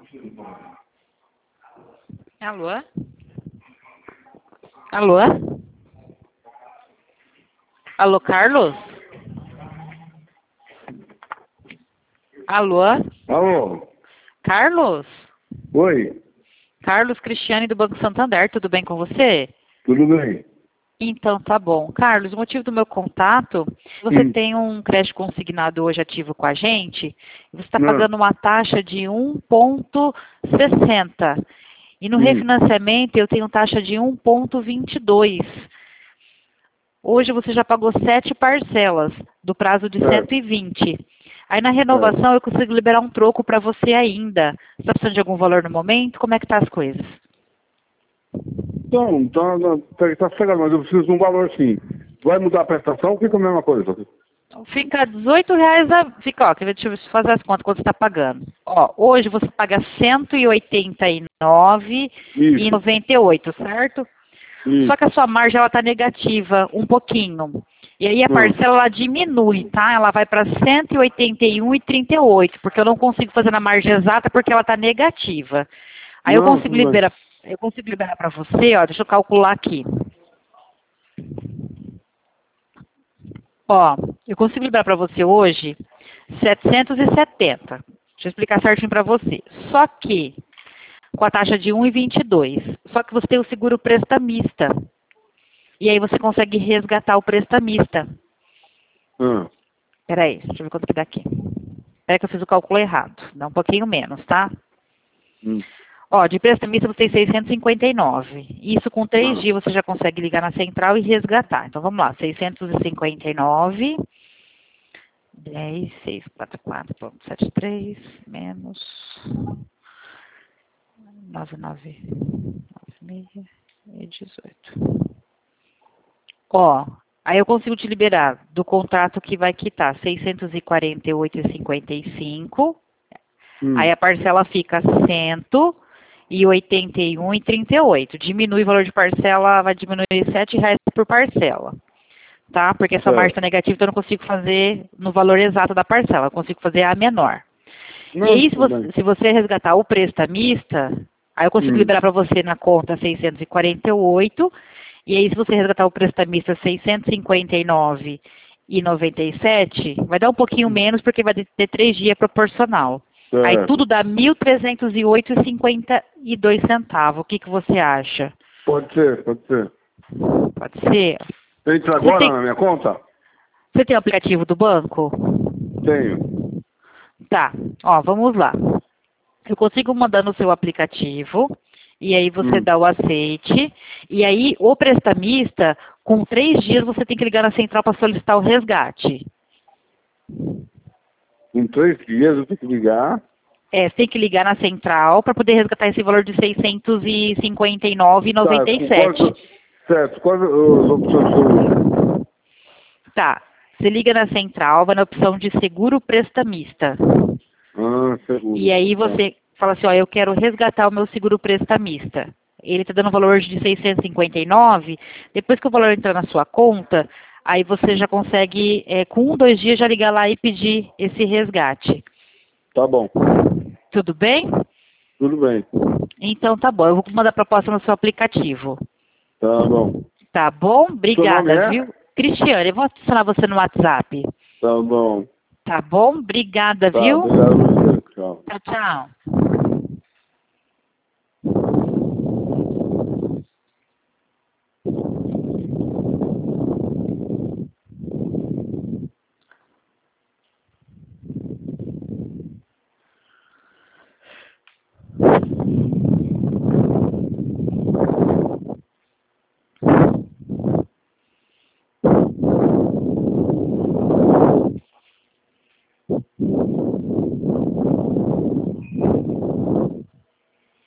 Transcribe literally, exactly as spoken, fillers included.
Alô? Alô? Alô, Carlos? Alô? Alô? Carlos? Oi? Carlos Cristiane do Banco Santander, tudo bem com você? Tudo bem? Então, tá bom. Carlos, o motivo do meu contato, você Hum. tem um crédito consignado hoje ativo com a gente, e você está Não. pagando uma taxa de um vírgula sessenta. E no Hum. refinanciamento eu tenho taxa de um vírgula vinte e dois. Hoje você já pagou sete parcelas, do prazo de Certo. cento e vinte. Aí na renovação eu consigo liberar um troco para você ainda. Você está precisando de algum valor no momento? Como é que tá as coisas? Então, tá, tá, tá chegando, mas eu preciso de um valor sim. Vai mudar a prestação ou fica a mesma coisa? Fica dezoito reais a... Fica, ó, quer ver, deixa eu fazer as contas, quanto você está pagando. Ó, hoje você paga cento e oitenta e nove reais e noventa e oito centavos, certo? Isso. Só que a sua margem ela tá negativa um pouquinho. E aí a Hum. parcela ela diminui, tá? Ela vai para cento e oitenta e um reais e trinta e oito, porque eu não consigo fazer na margem exata porque ela tá negativa. Aí eu Não, consigo tudo bem. liberar, eu consigo liberar para você, ó, deixa eu calcular aqui. Ó, eu consigo liberar para você hoje setecentos e setenta. Deixa eu explicar certinho para você. Só que com a taxa de um vírgula vinte e dois. Só que você tem o seguro prestamista. E aí você consegue resgatar o prestamista. Hum. Peraí, deixa eu ver quanto que dá aqui. Peraí que eu fiz o cálculo errado. Dá um pouquinho menos, tá? Hum. Ó, de prestamista você tem seiscentos e cinquenta e nove. Isso com três Ah. dias você já consegue ligar na central e resgatar. Então vamos lá, seiscentos e cinquenta e nove, dez, seiscentos e quarenta e quatro vírgula setenta e três, menos noventa e nove, nove seis e dezoito. Ó, aí eu consigo te liberar do contrato que vai quitar seiscentos e quarenta e oito reais e cinquenta e cinco. Hum. Aí a parcela fica cento e oitenta e um reais e trinta e oito. Diminui o valor de parcela, vai diminuir sete reais por parcela. Tá? Porque essa margem está negativa, então eu não consigo fazer no valor exato da parcela, eu consigo fazer a menor. Não, E aí, se tudo você, bem. se você resgatar o prestamista, aí eu consigo Hum. liberar para você na conta seiscentos e quarenta e oito. E aí, se você resgatar o prestamista seiscentos e cinquenta e nove reais e noventa e sete, vai dar um pouquinho menos, porque vai ter três dias proporcional. Aí Certo. tudo dá mil trezentos e oito reais e cinquenta e dois centavos. O que, que você acha? Pode ser, pode ser. Pode ser? Entra Você agora tem, na minha conta? você tem o aplicativo do banco? Tenho. Tá. Ó, vamos lá. Eu consigo mandar no seu aplicativo, e aí você Hum. dá o aceite, e aí o prestamista, com três dias você tem que ligar na central para solicitar o resgate. Em três dias eu tenho que ligar. É, você tem que ligar na central para poder resgatar esse valor de seiscentos e cinquenta e nove reais e Tá, noventa e com sete. quais, certo, quais as opções que eu uso? Tá. Você liga na central, vai na opção de seguro prestamista. Ah, seguro. E aí Tá. você fala assim, ó, eu quero resgatar o meu seguro prestamista. Ele está dando um valor de seiscentos e cinquenta e nove. Depois que o valor entrar na sua conta, aí você já consegue, é, com um, dois dias, já ligar lá e pedir esse resgate. Tá bom. Tudo bem? Tudo bem. Então tá bom, eu vou mandar a proposta no seu aplicativo. Tá bom. Tá bom? Seu nome Obrigada, é? viu? Cristiane, eu vou adicionar você no WhatsApp. Tá bom. Tá bom? Obrigada, Tá, viu? obrigado a você. Tchau. Tchau, tchau.